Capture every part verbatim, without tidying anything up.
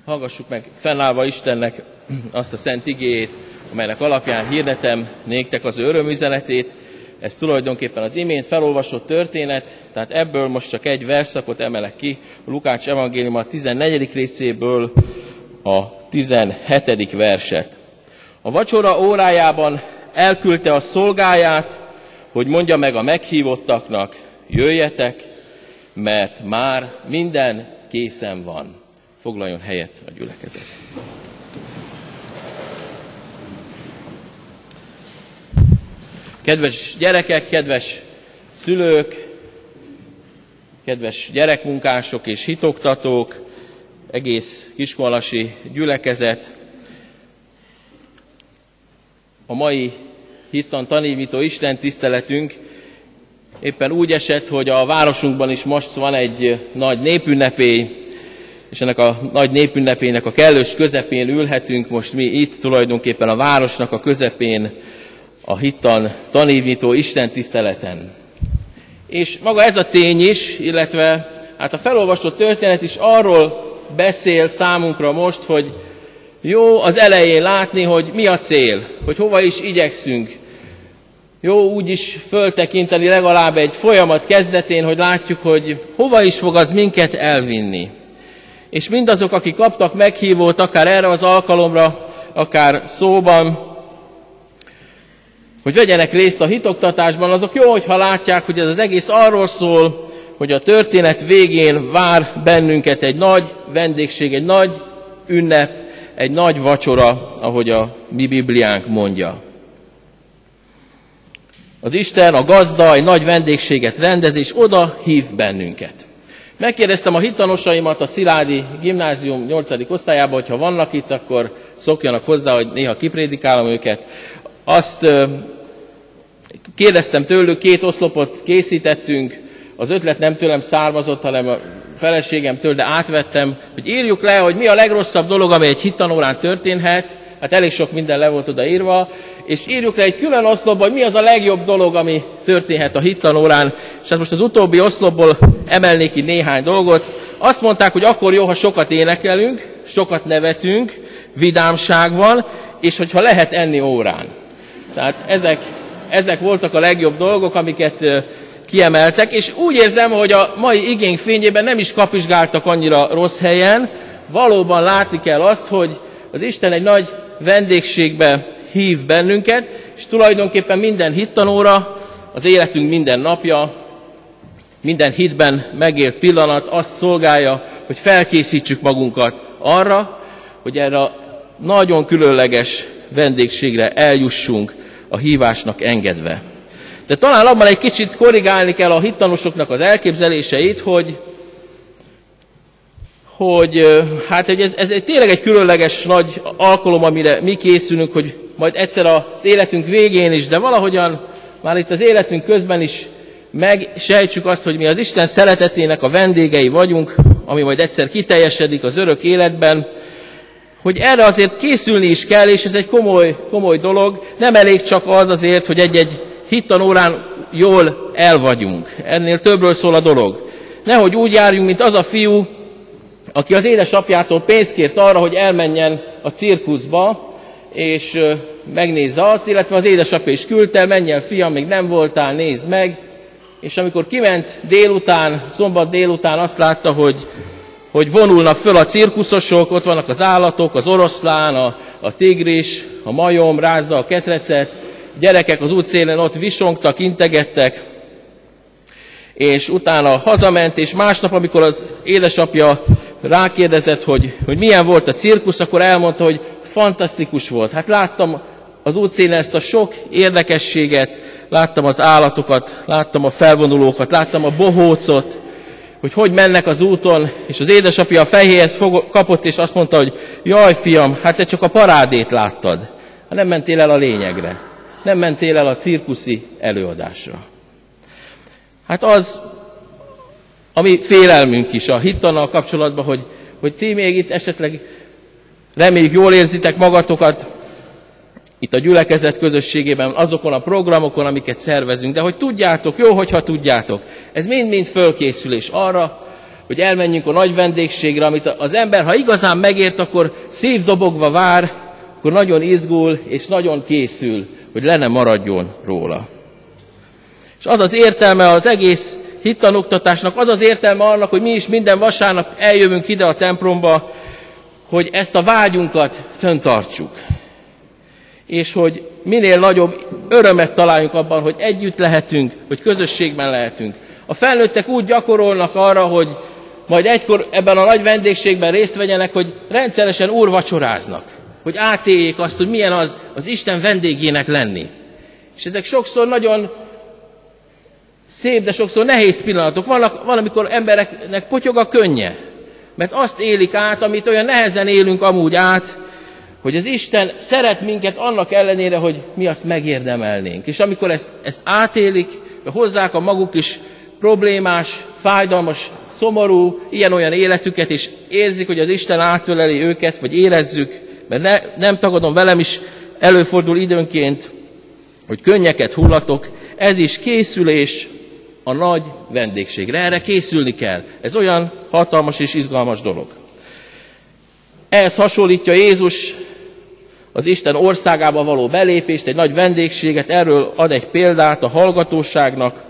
Hallgassuk meg fennállva Istennek azt a szent igéjét, amelynek alapján hirdetem néktek az ő örömüzenetét. Ez tulajdonképpen az imént felolvasott történet, tehát ebből most csak egy versszakot emelek ki, a Lukács evangélium a tizennegyedik részéből a tizenhetedik verset. A vacsora órájában elküldte a szolgáját, hogy mondja meg a meghívottaknak, jöjjetek, mert már minden készen van. Foglaljon helyet a gyülekezet. Kedves gyerekek, kedves szülők, kedves gyerekmunkások és hitoktatók, egész kiskunhalasi gyülekezet, a mai hittan tanévnyitó Isten tiszteletünk éppen úgy esett, hogy a városunkban is most van egy nagy népünnepély, és ennek a nagy népünnepének a kellős közepén ülhetünk most mi itt, tulajdonképpen a városnak a közepén, a hittan tanévnyitó Isten tiszteleten. És maga ez a tény is, illetve hát a felolvasott történet is arról beszél számunkra most, hogy jó az elején látni, hogy mi a cél, hogy hova is igyekszünk. Jó úgy is föltekinteni legalább egy folyamat kezdetén, hogy látjuk, hogy hova is fog az minket elvinni. És mindazok, akik kaptak meghívót, akár erre az alkalomra, akár szóban, hogy vegyenek részt a hitoktatásban, azok jó, hogyha látják, hogy ez az egész arról szól, hogy a történet végén vár bennünket egy nagy vendégség, egy nagy ünnep, egy nagy vacsora, ahogy a mi Bibliánk mondja. Az Isten, a gazda egy nagy vendégséget rendez, és oda hív bennünket. Megkérdeztem a hittanosaimat a Sziládi Gimnázium nyolcadik osztályában, hogyha vannak itt, akkor szokjanak hozzá, hogy néha kiprédikálom őket. Azt kérdeztem tőlük, két oszlopot készítettünk, az ötlet nem tőlem származott, hanem a feleségemtől, de átvettem, hogy írjuk le, hogy mi a legrosszabb dolog, ami egy hittanórán történhet, hát elég sok minden le volt odaírva, és írjuk le egy külön oszlopba, hogy mi az a legjobb dolog, ami történhet a hittanórán, és hát most az utóbbi oszlopból emelnék ki néhány dolgot. Azt mondták, hogy akkor jó, ha sokat énekelünk, sokat nevetünk, vidámság van, és hogyha lehet enni órán. Tehát ezek, ezek voltak a legjobb dolgok, amiket kiemeltek, és úgy érzem, hogy a mai igénk fényében nem is kapizsgáltak annyira rossz helyen, valóban látni kell azt, hogy az Isten egy nagy vendégségbe hív bennünket, és tulajdonképpen minden hittanóra, az életünk minden napja, minden hitben megélt pillanat azt szolgálja, hogy felkészítsük magunkat arra, hogy erre a nagyon különleges vendégségre eljussunk a hívásnak engedve. De talán abban egy kicsit korrigálni kell a hittanosoknak az elképzeléseit, hogy, hogy hát ez, ez egy, tényleg egy különleges nagy alkalom, amire mi készülünk, hogy majd egyszer az életünk végén is, de valahogyan már itt az életünk közben is megsejtsük azt, hogy mi az Isten szeretetének a vendégei vagyunk, ami majd egyszer kiteljesedik az örök életben, hogy erre azért készülni is kell, és ez egy komoly, komoly dolog. Nem elég csak az azért, hogy egy-egy hittanórán jól el vagyunk. Ennél többről szól a dolog. Nehogy úgy járjunk, mint az a fiú, aki az édesapjától pénzt kért arra, hogy elmenjen a cirkuszba, és megnézze azt, illetve az édesapja is küldte, menj el fiam, még nem voltál, nézd meg. És amikor kiment délután, szombat délután azt látta, hogy, hogy vonulnak föl a cirkuszosok, ott vannak az állatok, az oroszlán, a, a tigris, a majom, rázza a ketrecet, gyerekek az útszélen ott visongtak, integettek, és utána hazament, és másnap, amikor az édesapja rákérdezett, hogy, hogy milyen volt a cirkusz, akkor elmondta, hogy fantasztikus volt. Hát láttam az útszélen ezt a sok érdekességet, láttam az állatokat, láttam a felvonulókat, láttam a bohócot, hogy hogy mennek az úton, és az édesapja a fejéhez fog, kapott, és azt mondta, hogy jaj fiam, hát te csak a parádét láttad, hát nem mentél el a lényegre, nem mentél el a cirkuszi előadásra. Hát az, ami félelmünk is a hittannal kapcsolatban, hogy, hogy ti még itt esetleg reméljük jól érzitek magatokat, itt a gyülekezet közösségében, azokon a programokon, amiket szervezünk, de hogy tudjátok, jó, hogyha tudjátok, ez mind-mind fölkészülés arra, hogy elmenjünk a nagy vendégségre, amit az ember, ha igazán megért, akkor szívdobogva vár, akkor nagyon izgul és nagyon készül, hogy le ne maradjon róla. És az az értelme az egész hittanoktatásnak, az az értelme annak, hogy mi is minden vasárnap eljövünk ide a templomba, hogy ezt a vágyunkat fenntartsuk. És hogy minél nagyobb örömet találjunk abban, hogy együtt lehetünk, hogy közösségben lehetünk. A felnőttek úgy gyakorolnak arra, hogy majd egykor ebben a nagy vendégségben részt vegyenek, hogy rendszeresen úrvacsoráznak. Hogy átéljék azt, hogy milyen az az Isten vendégének lenni. És ezek sokszor nagyon szép, de sokszor nehéz pillanatok. Vannak, van, amikor embereknek potyog a könnye. Mert azt élik át, amit olyan nehezen élünk amúgy át, hogy az Isten szeret minket annak ellenére, hogy mi azt megérdemelnénk. És amikor ezt, ezt átélik, hozzák a maguk is problémás, fájdalmas, szomorú, ilyen-olyan életüket, és érzik, hogy az Isten átöleli őket, vagy érezzük, mert ne, nem tagadom, velem is előfordul időnként, hogy könnyeket hullatok, ez is készülés a nagy vendégségre. Erre készülni kell. Ez olyan hatalmas és izgalmas dolog. Ehhez hasonlítja Jézus az Isten országába való belépést, egy nagy vendégséget, erről ad egy példát a hallgatóságnak,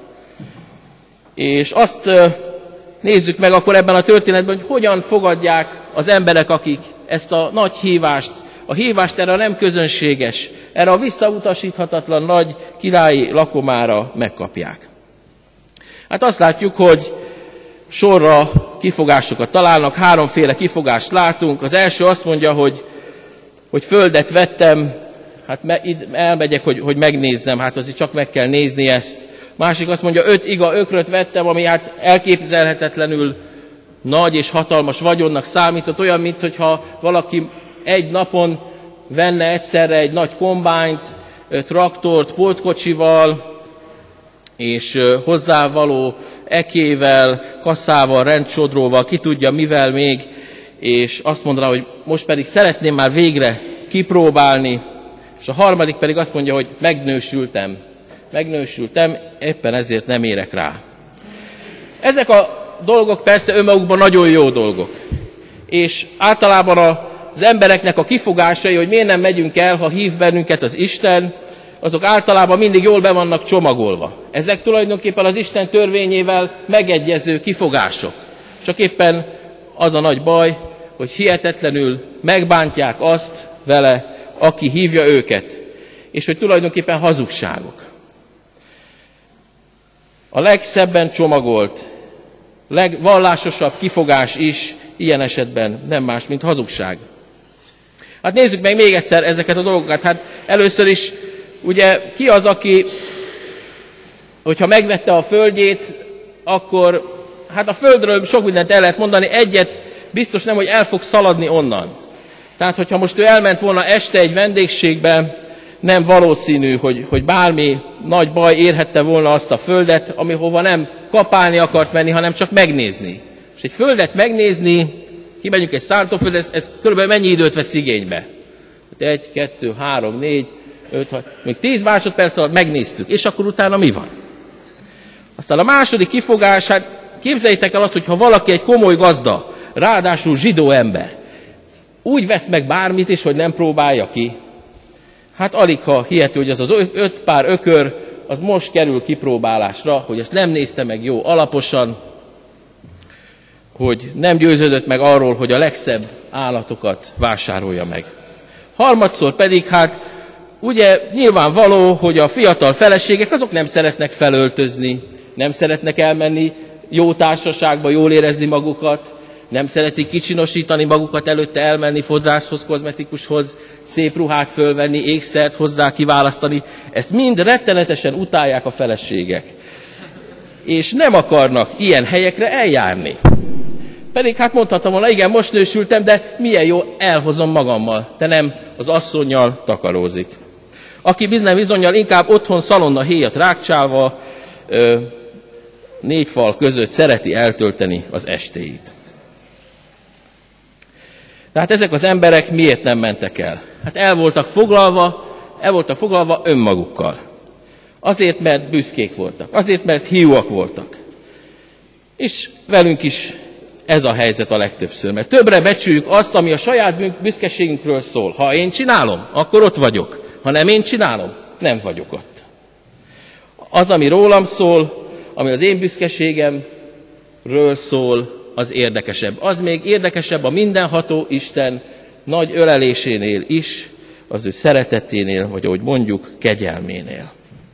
és azt nézzük meg akkor ebben a történetben, hogy hogyan fogadják az emberek, akik ezt a nagy hívást, a hívást erre a nem közönséges, erre a visszautasíthatatlan nagy királyi lakomára megkapják. Hát azt látjuk, hogy sorra kifogásokat találnak, háromféle kifogást látunk. Az első azt mondja, hogy, hogy földet vettem, hát me, elmegyek, hogy, hogy megnézzem, hát azért csak meg kell nézni ezt. Másik azt mondja, öt iga ökröt vettem, ami hát elképzelhetetlenül nagy és hatalmas vagyonnak számított, olyan, mintha valaki egy napon venne egyszerre egy nagy kombányt, traktort, poltkocsival, és hozzávaló ekével, kasszával, rendsodróval, ki tudja mivel még, és azt mondaná, hogy most pedig szeretném már végre kipróbálni, és a harmadik pedig azt mondja, hogy megnősültem. Megnősültem, éppen ezért nem érek rá. Ezek a dolgok persze önmagukban nagyon jó dolgok. És általában az embereknek a kifogásai, hogy miért nem megyünk el, ha hív bennünket az Isten, azok általában mindig jól be vannak csomagolva. Ezek tulajdonképpen az Isten törvényével megegyező kifogások. Csak éppen az a nagy baj, hogy hihetetlenül megbántják azt vele, aki hívja őket. És hogy tulajdonképpen hazugságok. A legszebben csomagolt, legvallásosabb kifogás is ilyen esetben nem más, mint hazugság. Hát nézzük meg még egyszer ezeket a dolgokat. Hát először is, ugye ki az, aki, hogyha megvette a földjét, akkor hát a földről sok mindent el lehet mondani, egyet biztos nem, hogy el fog szaladni onnan. Tehát, hogyha most ő elment volna este egy vendégségbe, nem valószínű, hogy, hogy bármi nagy baj érhette volna azt a földet, amihova nem kapálni akart menni, hanem csak megnézni. És egy földet megnézni, kimegyünk egy szántóföldre, ez, ez körülbelül mennyi időt vesz igénybe? Hát egy, kettő, három, négy, öt, hat, még tíz másodperc alatt megnéztük, és akkor utána mi van? Aztán a második kifogás, hát képzeljétek el azt, hogyha valaki egy komoly gazda, ráadásul zsidó ember, úgy vesz meg bármit is, hogy nem próbálja ki. Hát alig ha hihető, hogy az az öt pár ökör, az most kerül kipróbálásra, hogy ezt nem nézte meg jó alaposan, hogy nem győződött meg arról, hogy a legszebb állatokat vásárolja meg. Harmadszor pedig, hát ugye nyilvánvaló, hogy a fiatal feleségek azok nem szeretnek felöltözni, nem szeretnek elmenni jó társaságba, jól érezni magukat, nem szeretik kicsinosítani magukat, előtte elmenni fodrászhoz, kozmetikushoz, szép ruhát fölvenni, ékszert hozzá kiválasztani. Ezt mind rettenetesen utálják a feleségek. És nem akarnak ilyen helyekre eljárni. Pedig hát mondhatom volna, igen, most nősültem, de milyen jó, elhozom magammal, de nem az asszonnyal takarózik. Aki bizony bizonnyal inkább otthon szalonna héjat rákcsálva, négy fal között szereti eltölteni az estéit. Tehát ezek az emberek miért nem mentek el? Hát el voltak foglalva, el voltak foglalva önmagukkal. Azért, mert büszkék voltak. Azért, mert hiúak voltak. És velünk is ez a helyzet a legtöbbször. Mert többre becsüljük azt, ami a saját büszkeségünkről szól. Ha én csinálom, akkor ott vagyok. Ha nem én csinálom, nem vagyok ott. Az, ami rólam szól, ami az én büszkeségemről szól, az érdekesebb. Az még érdekesebb a mindenható Isten nagy ölelésénél is, az ő szereteténél, vagy ahogy mondjuk, kegyelménél.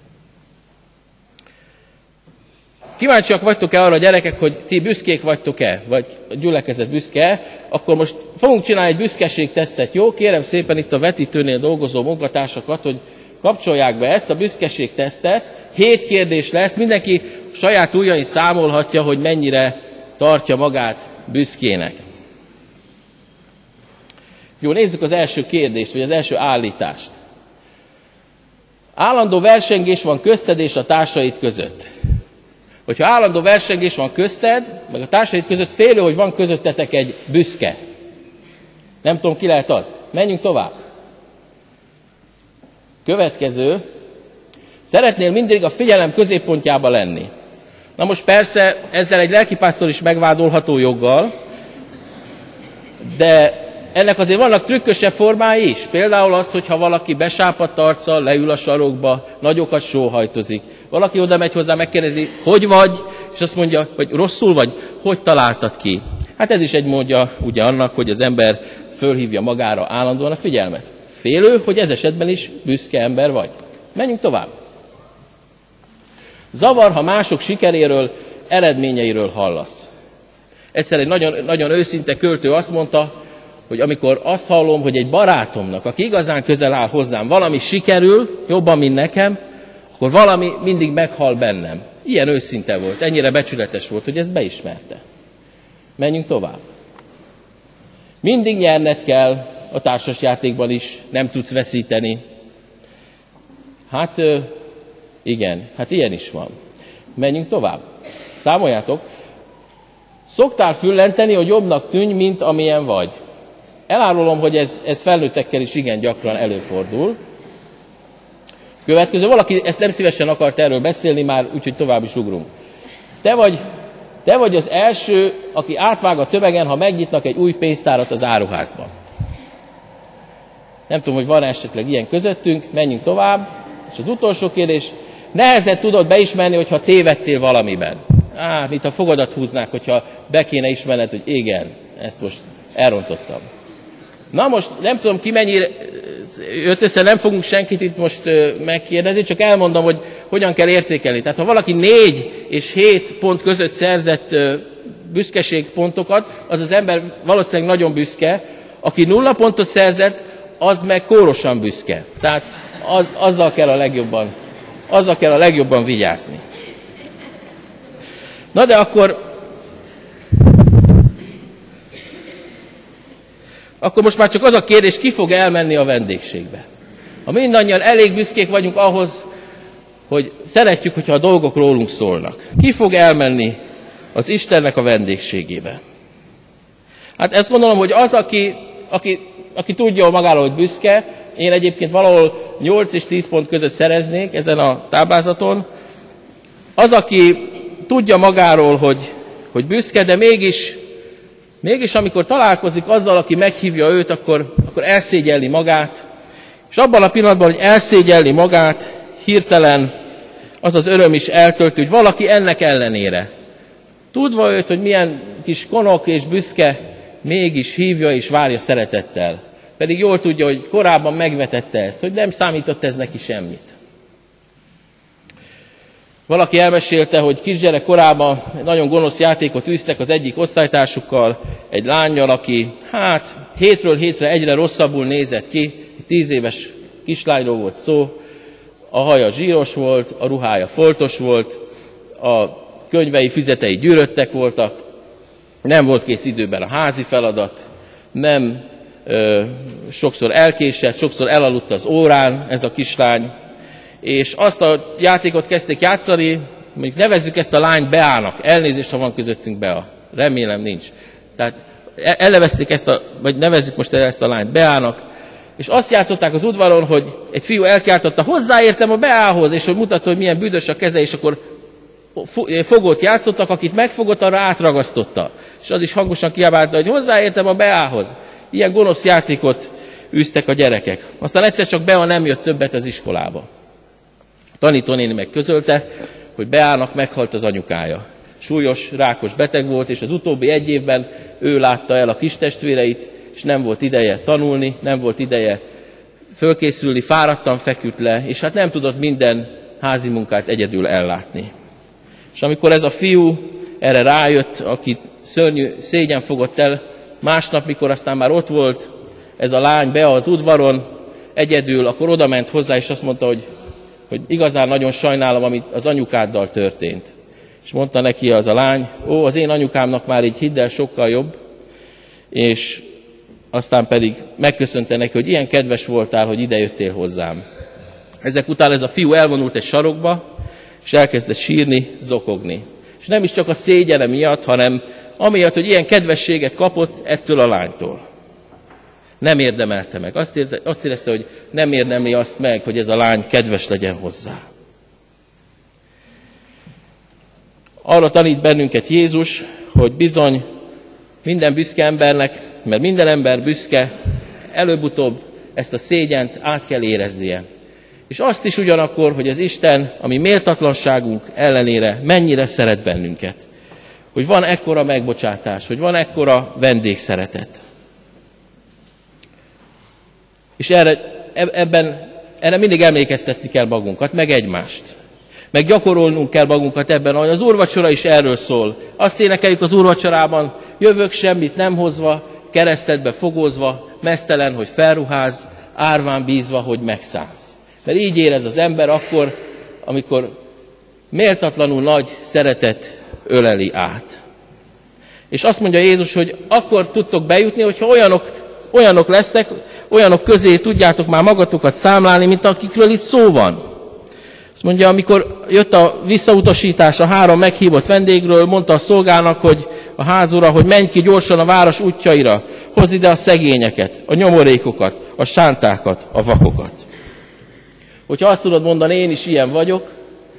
Kíváncsiak vagytok-e arra, gyerekek, hogy ti büszkék vagytok-e, vagy a gyülekezet büszke-e, akkor most fogunk csinálni egy büszkeségtesztet, jó? Kérem szépen itt a vetítőnél dolgozó munkatársakat, hogy kapcsolják be ezt a büszkeségtesztet. Hét kérdés lesz, mindenki saját ujjain számolhatja, hogy mennyire tartja magát büszkének. Jó, nézzük az első kérdést, vagy az első állítást. Állandó versengés van közted és a társaid között. Hogyha állandó versengés van közted, meg a társaid között, félő, hogy van közöttetek egy büszke. Nem tudom, ki lehet az. Menjünk tovább. Következő. Szeretnél mindig a figyelem középpontjába lenni. Na most persze ezzel egy lelkipásztor is megvádolható joggal, de ennek azért vannak trükkösebb formái is. Például az, hogyha valaki besápadt arccal, leül a sarokba, nagyokat sóhajtozik. Valaki oda megy hozzá, megkérdezi, hogy vagy, és azt mondja, hogy rosszul vagy, hogy találtad ki. Hát ez is egy módja ugye annak, hogy az ember fölhívja magára állandóan a figyelmet. Félő, hogy ez esetben is büszke ember vagy. Menjünk tovább. Zavar, ha mások sikeréről, eredményeiről hallasz. Egyszer egy nagyon, nagyon őszinte költő azt mondta, hogy amikor azt hallom, hogy egy barátomnak, aki igazán közel áll hozzám, valami sikerül, jobban, mint nekem, akkor valami mindig meghal bennem. Ilyen őszinte volt, ennyire becsületes volt, hogy ezt beismerte. Menjünk tovább. Mindig nyerned kell, a társasjátékban is nem tudsz veszíteni. Hát igen, hát ilyen is van. Menjünk tovább. Számoljátok. Szoktál füllenteni, hogy jobbnak tűnj, mint amilyen vagy. Elárulom, hogy ez, ez felnőttekkel is igen gyakran előfordul. Következő, valaki ezt nem szívesen akart erről beszélni már, úgyhogy tovább is ugrunk. Te vagy, te vagy az első, aki átvág a tömegen, ha megnyitnak egy új pénztárat az áruházban. Nem tudom, hogy van esetleg ilyen közöttünk, menjünk tovább. És az utolsó kérdés, nehezen tudod beismerni, hogyha tévedtél valamiben. Á, mint a fogadat húznák, hogyha be kéne ismerned, hogy igen, ezt most elrontottam. Na most nem tudom ki mennyire jött össze, nem fogunk senkit itt most megkérdezni, csak elmondom, hogy hogyan kell értékelni. Tehát ha valaki négy és hét pont között szerzett büszkeségpontokat, az az ember valószínűleg nagyon büszke. Aki nulla pontot szerzett, az meg kórosan büszke. Tehát az, azzal kell a legjobban, azzal kell a legjobban vigyázni. Na de akkor Akkor most már csak az a kérdés, ki fog elmenni a vendégségbe. Ha mindannyian elég büszkék vagyunk ahhoz, hogy szeretjük, hogyha a dolgok rólunk szólnak. Ki fog elmenni az Istennek a vendégségébe? Hát ezt gondolom, hogy az, aki, aki, aki tudja magáról, hogy büszke, én egyébként valahol nyolc és tíz pont között szereznék ezen a táblázaton, az, aki tudja magáról, hogy, hogy büszke, de mégis Mégis amikor találkozik azzal, aki meghívja őt, akkor, akkor elszégyelli magát, és abban a pillanatban, hogy elszégyelli magát, hirtelen az az öröm is eltöltő, hogy valaki ennek ellenére, tudva őt, hogy milyen kis konok és büszke, mégis hívja és várja szeretettel. Pedig jól tudja, hogy korábban megvetette ezt, hogy nem számított ez neki semmit. Valaki elmesélte, hogy kisgyerek korában egy nagyon gonosz játékot űztek az egyik osztálytársukkal, egy lánnyal, aki hát hétről hétre egyre rosszabbul nézett ki, tíz éves kislányról volt szó, a haja zsíros volt, a ruhája foltos volt, a könyvei, füzetei gyűröttek voltak, nem volt kész időben a házi feladat, nem ö, sokszor elkésett, sokszor elaludt az órán ez a kislány, és azt a játékot kezdték játszani, mondjuk nevezzük ezt a lányt Beának, elnézést, ha van közöttünk Bea, remélem nincs. Tehát elnevezték ezt a, vagy nevezzük most ezt a lányt Beának, és azt játszották az udvaron, hogy egy fiú elkiáltotta, hozzáértem a Beához, és hogy mutatta, hogy milyen büdös a keze, és akkor fogót játszottak, akit megfogott, arra átragasztotta. És az is hangosan kiabálta, hogy hozzáértem a Beához. Ilyen gonosz játékot űztek a gyerekek. Aztán egyszer csak Bea nem jött többet az iskolába. A tanítónéni meg közölte, hogy Beának meghalt az anyukája. Súlyos, rákos beteg volt, és az utóbbi egy évben ő látta el a kis testvéreit, és nem volt ideje tanulni, nem volt ideje fölkészülni, fáradtan feküdt le, és hát nem tudott minden házi munkát egyedül ellátni. És amikor ez a fiú erre rájött, akit szörnyű szégyen fogott el, másnap, mikor aztán már ott volt ez a lány Bea az udvaron, egyedül, akkor oda ment hozzá, és azt mondta, hogy, hogy igazán nagyon sajnálom, amit az anyukáddal történt. És mondta neki az a lány, ó, az én anyukámnak már így hidd el sokkal jobb, és aztán pedig megköszönte neki, hogy ilyen kedves voltál, hogy idejöttél hozzám. Ezek után ez a fiú elvonult egy sarokba, és elkezdett sírni, zokogni. És nem is csak a szégyene miatt, hanem amiatt, hogy ilyen kedvességet kapott ettől a lánytól. Nem érdemelte meg. Azt, érte, azt érezte, hogy nem érdemli azt meg, hogy ez a lány kedves legyen hozzá. Arra tanít bennünket Jézus, hogy bizony minden büszke embernek, mert minden ember büszke, előbb-utóbb ezt a szégyent át kell éreznie. És azt is ugyanakkor, hogy az Isten, ami méltatlanságunk ellenére mennyire szeret bennünket. Hogy van ekkora megbocsátás, hogy van ekkora vendégszeretet. És erre, ebben, erre mindig emlékeztetni kell magunkat, meg egymást. Meg gyakorolnunk kell magunkat ebben, ahogy az úrvacsora is erről szól. Azt énekeljük az úrvacsorában, jövök semmit nem hozva, keresztedbe fogózva, meztelen, hogy felruház, árván bízva, hogy megszállsz. Mert így érez az ember akkor, amikor méltatlanul nagy szeretet öleli át. És azt mondja Jézus, hogy akkor tudtok bejutni, hogyha olyanok, olyanok lesznek, olyanok közé tudjátok már magatokat számlálni, mint akikről itt szó van. Azt mondja, amikor jött a visszautasítás a három meghívott vendégről, mondta a szolgának, hogy a házura, hogy menj ki gyorsan a város útjaira, hozz ide a szegényeket, a nyomorékokat, a sántákat, a vakokat. Hogyha azt tudod mondani, én is ilyen vagyok,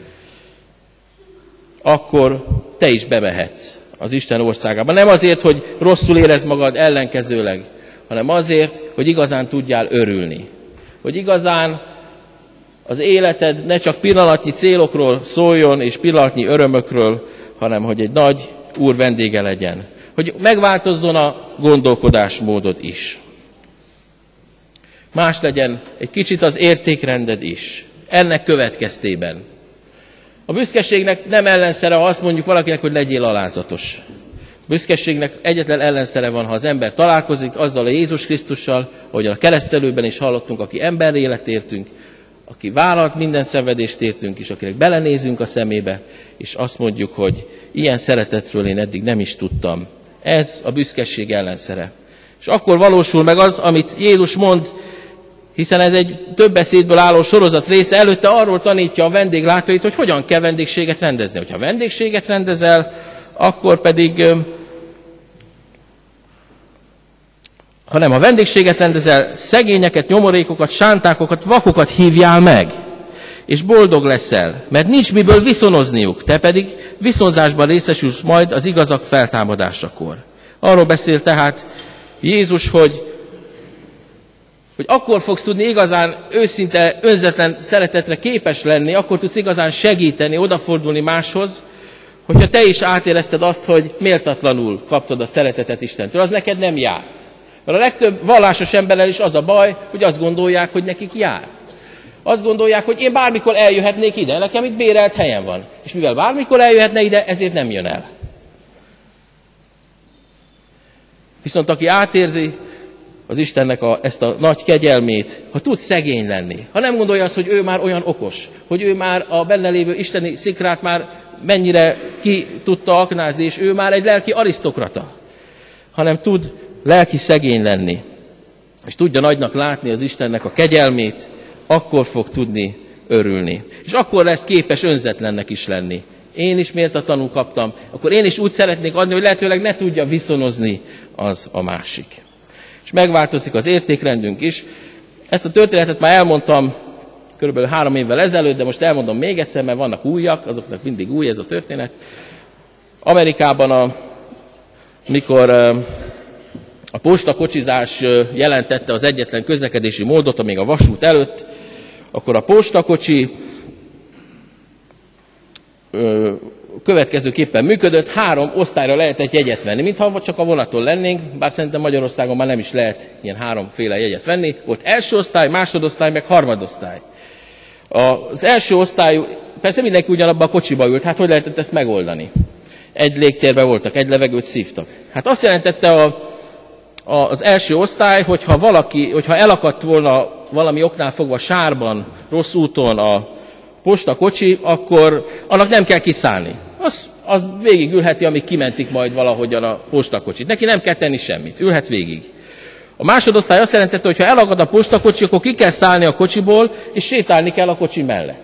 akkor te is bemehetsz az Isten országába. Nem azért, hogy rosszul érezd magad ellenkezőleg, hanem azért, hogy igazán tudjál örülni. Hogy igazán az életed ne csak pillanatnyi célokról szóljon, és pillanatnyi örömökről, hanem hogy egy nagy Úr vendége legyen. Hogy megváltozzon a gondolkodásmódod is. Más legyen egy kicsit az értékrended is. Ennek következtében. A büszkeségnek nem ellenszere, ha azt mondjuk valakinek, hogy legyél alázatos. A büszkeségnek egyetlen ellenszere van, ha az ember találkozik azzal a Jézus Krisztussal, ahogyan a keresztelőben is hallottunk, aki ember életértünk, aki vállalt minden szenvedést értünk, és akinek belenézünk a szemébe, és azt mondjuk, hogy ilyen szeretetről én eddig nem is tudtam. Ez a büszkeség ellenszere. És akkor valósul meg az, amit Jézus mond, hiszen ez egy több beszédből álló sorozat része, előtte arról tanítja a vendéglátóit, hogy hogyan kell vendégséget rendezni. Hogyha vendégséget rendezel, akkor pedig, ha nem, ha vendégséget rendezel, szegényeket, nyomorékokat, sántákokat, vakokat hívjál meg, és boldog leszel, mert nincs miből viszonozniuk, te pedig viszonzásban részesülsz majd az igazak feltámadásakor. Arról beszél tehát Jézus, hogy hogy akkor fogsz tudni igazán őszinte, önzetlen szeretetre képes lenni, akkor tudsz igazán segíteni, odafordulni máshoz, hogyha te is átérezted azt, hogy méltatlanul kaptad a szeretetet Istentől. Az neked nem járt. Mert a legtöbb vallásos emberrel is az a baj, hogy azt gondolják, hogy nekik jár. Azt gondolják, hogy én bármikor eljöhetnék ide, nekem itt bérelt helyen van. És mivel bármikor eljöhetne ide, ezért nem jön el. Viszont aki átérzi az Istennek a, ezt a nagy kegyelmét, ha tud szegény lenni, ha nem gondolja azt, hogy ő már olyan okos, hogy ő már a benne lévő isteni szikrát már mennyire ki tudta aknázni, és ő már egy lelki arisztokrata, hanem tud lelki szegény lenni, és tudja nagynak látni az Istennek a kegyelmét, akkor fog tudni örülni. És akkor lesz képes önzetlennek is lenni. Én is méltatlanul kaptam, akkor én is úgy szeretnék adni, hogy lehetőleg ne tudja viszonozni az a másik. És megváltozik az értékrendünk is. Ezt a történetet már elmondtam körülbelül három évvel ezelőtt, de most elmondom még egyszer, mert vannak újak, azoknak mindig új ez a történet. Amerikában, a, mikor a postakocsizás jelentette az egyetlen közlekedési módot, még a vasút előtt, akkor a postakocsi ö, következőképpen működött, három osztályra lehetett jegyet venni, mintha csak a vonaton lennénk, bár szerintem Magyarországon már nem is lehet ilyen háromféle jegyet venni. Volt első osztály, másodosztály, meg harmadosztály. Az első osztály, persze mindenki ugyanabban a kocsiba ült, hát hogy lehetett ezt megoldani? Egy légtérben voltak, egy levegőt szívtak. Hát azt jelentette a, a, az első osztály, hogyha valaki, hogyha elakadt volna valami oknál fogva sárban, rossz úton a postakocsi, akkor annak nem kell kiszállni. Az, az végig ülheti, amíg kimentik majd valahogyan a postakocsit. Neki nem kell tenni semmit, ülhet végig. A másodosztály azt jelentette, hogy ha elakad a postakocsi, akkor ki kell szállni a kocsiból, és sétálni kell a kocsi mellett.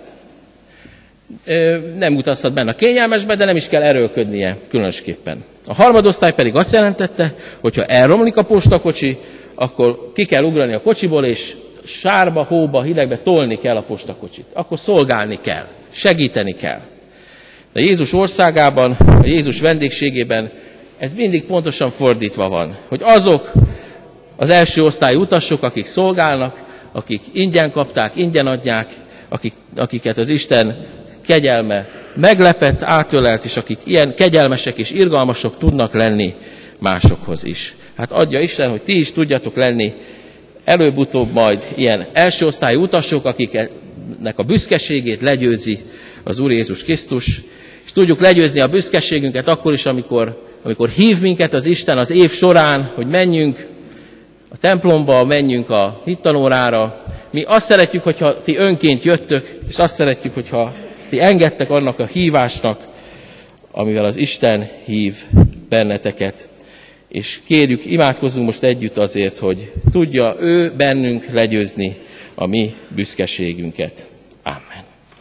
Nem utazhat benne a kényelmesbe, de nem is kell erőlködnie különösképpen. A harmadosztály pedig azt jelentette, hogy ha elromlik a postakocsi, akkor ki kell ugrani a kocsiból, és sárba, hóba, hidegbe tolni kell a postakocsit. Akkor szolgálni kell, segíteni kell. De Jézus országában, a Jézus vendégségében ez mindig pontosan fordítva van, hogy azok az első osztályú utasok, akik szolgálnak, akik ingyen kapták, ingyen adják, akik, akiket az Isten kegyelme meglepett, átölelt, és akik ilyen kegyelmesek és irgalmasok tudnak lenni másokhoz is. Hát adja Isten, hogy ti is tudjatok lenni előbb-utóbb majd ilyen első osztályú utasok, akiknek a büszkeségét legyőzi az Úr Jézus Krisztus, és tudjuk legyőzni a büszkeségünket akkor is, amikor, amikor hív minket az Isten az év során, hogy menjünk a templomba, menjünk a hittanórára. Mi azt szeretjük, hogyha ti önként jöttök, és azt szeretjük, hogyha ti engedtek annak a hívásnak, amivel az Isten hív benneteket. És kérjük, imádkozzunk most együtt azért, hogy tudja ő bennünk legyőzni a mi büszkeségünket.